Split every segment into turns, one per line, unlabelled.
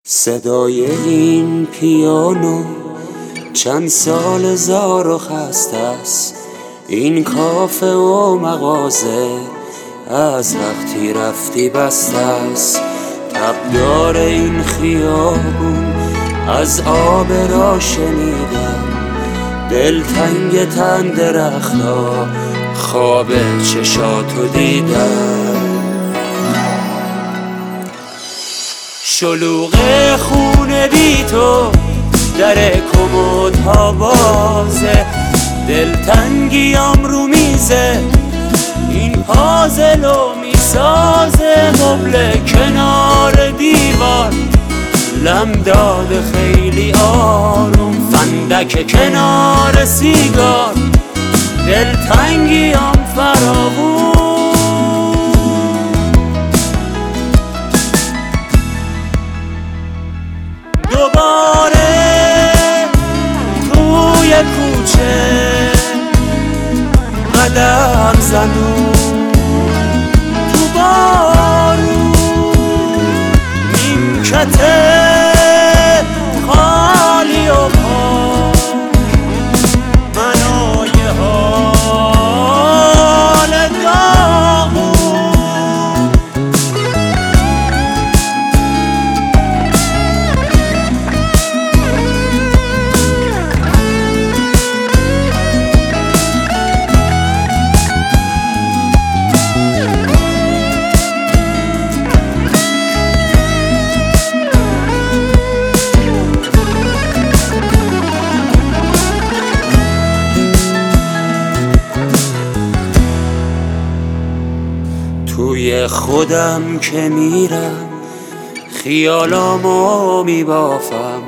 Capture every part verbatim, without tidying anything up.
صدای این پیانو چند سال زار و خسته است. این کافه و مغازه از وقتی رفتی بسته است. تبدار این خیابون از آب را شنیدم، دلتنگ تن درختا خواب چشاتو دیدم. شلوغ خونه بی تو، در کمدها بازه، دلتنگیام رو میزه، این پازلو میسازه. مبل کنار دیوار لم داده خیلی آروم، فندک کنار سیگار، دلتنگیام فراوون. دوباره توی کوچه قدم زنون، تو بارون نیمکته خالی و پاک، من و یه حال داغون. توی خودم که میرم، خیالامو میبافم،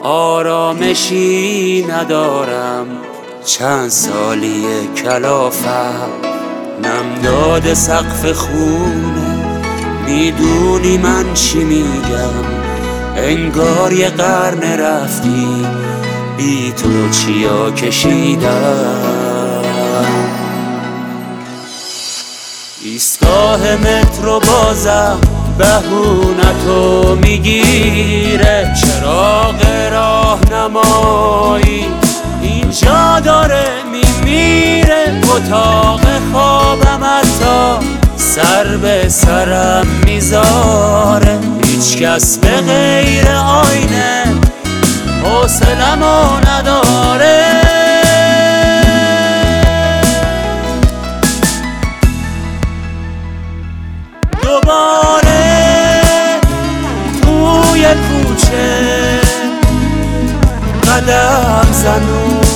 آرامشی ندارم، چند سالیه کلافم. نمداد سقف خونه، میدونی من چی میگم، انگار یه قرن رفتی، بی تو چیا کشیدم. ایستگاه مترو بازم بهونتو میگیره، چراغ راهنمایی اینجا داره میمیره. اتاق خوابم حتی سر به سرم میذاره، هیچ کس به غیر آینه حوصله‌مو نداره. دوباره توی کوچه قدم زنون،